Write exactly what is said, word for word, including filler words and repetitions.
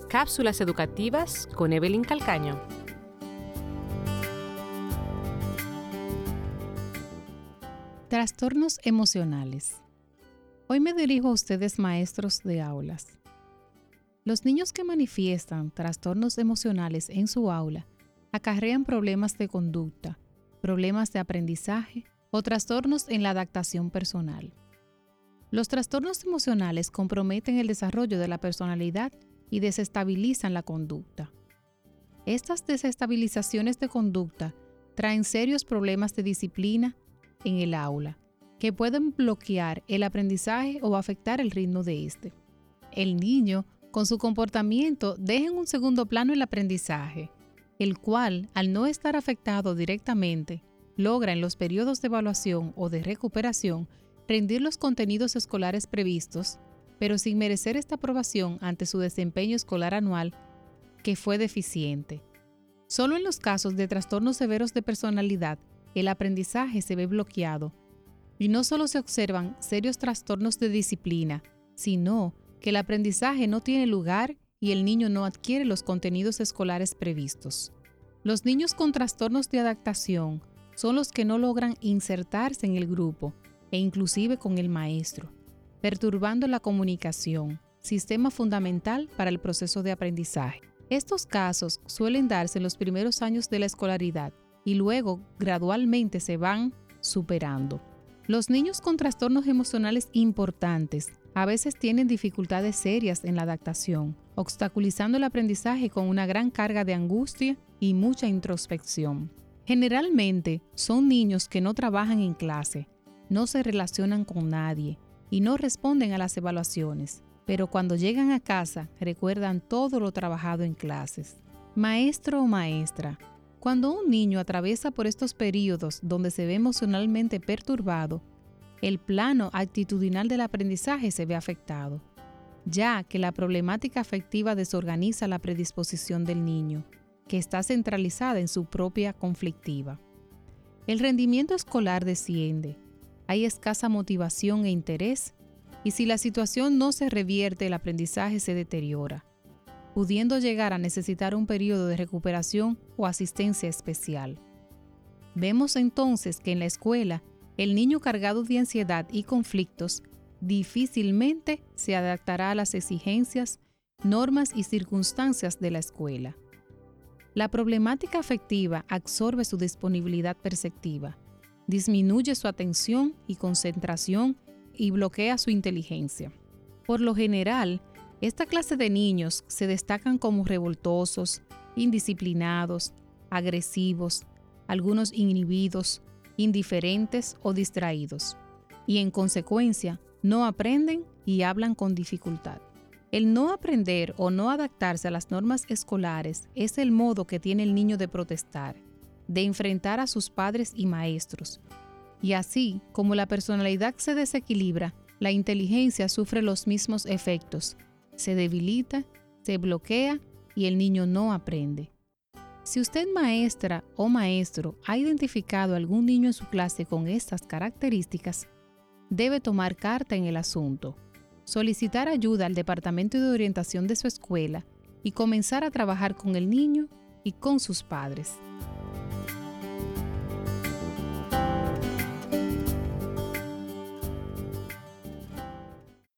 Cápsulas educativas con Evelyn Calcaño. Trastornos emocionales. Hoy me dirijo a ustedes, maestros de aulas. Los niños que manifiestan trastornos emocionales en su aula acarrean problemas de conducta, problemas de aprendizaje o trastornos en la adaptación personal. Los trastornos emocionales comprometen el desarrollo de la personalidad y desestabilizan la conducta. Estas desestabilizaciones de conducta traen serios problemas de disciplina en el aula, que pueden bloquear el aprendizaje o afectar el ritmo de este. El niño, con su comportamiento, deja en un segundo plano el aprendizaje, el cual, al no estar afectado directamente, logra en los periodos de evaluación o de recuperación rendir los contenidos escolares previstos, pero sin merecer esta aprobación ante su desempeño escolar anual, que fue deficiente. Solo en los casos de trastornos severos de personalidad, el aprendizaje se ve bloqueado, y no solo se observan serios trastornos de disciplina, sino que el aprendizaje no tiene lugar y el niño no adquiere los contenidos escolares previstos. Los niños con trastornos de adaptación son los que no logran insertarse en el grupo e inclusive con el maestro, perturbando la comunicación, sistema fundamental para el proceso de aprendizaje. Estos casos suelen darse en los primeros años de la escolaridad y luego gradualmente se van superando. Los niños con trastornos emocionales importantes a veces tienen dificultades serias en la adaptación, obstaculizando el aprendizaje con una gran carga de angustia y mucha introspección. Generalmente son niños que no trabajan en clase, no se relacionan con nadie y no responden a las evaluaciones, pero cuando llegan a casa recuerdan todo lo trabajado en clases. Maestro o maestra, cuando un niño atraviesa por estos periodos donde se ve emocionalmente perturbado, el plano actitudinal del aprendizaje se ve afectado, ya que la problemática afectiva desorganiza la predisposición del niño, que está centralizada en su propia conflictiva. El rendimiento escolar desciende, hay escasa motivación e interés, y si la situación no se revierte, el aprendizaje se deteriora, pudiendo llegar a necesitar un periodo de recuperación o asistencia especial. Vemos entonces que en la escuela, el niño cargado de ansiedad y conflictos difícilmente se adaptará a las exigencias, normas y circunstancias de la escuela. La problemática afectiva absorbe su disponibilidad perceptiva, disminuye su atención y concentración y bloquea su inteligencia. Por lo general, esta clase de niños se destacan como revoltosos, indisciplinados, agresivos, algunos inhibidos, indiferentes o distraídos, y en consecuencia no aprenden y hablan con dificultad. El no aprender o no adaptarse a las normas escolares es el modo que tiene el niño de protestar, de enfrentar a sus padres y maestros. Y así, como la personalidad se desequilibra, la inteligencia sufre los mismos efectos, se debilita, se bloquea y el niño no aprende. Si usted, maestra o maestro, ha identificado algún niño en su clase con estas características, debe tomar carta en el asunto, solicitar ayuda al departamento de orientación de su escuela y comenzar a trabajar con el niño y con sus padres.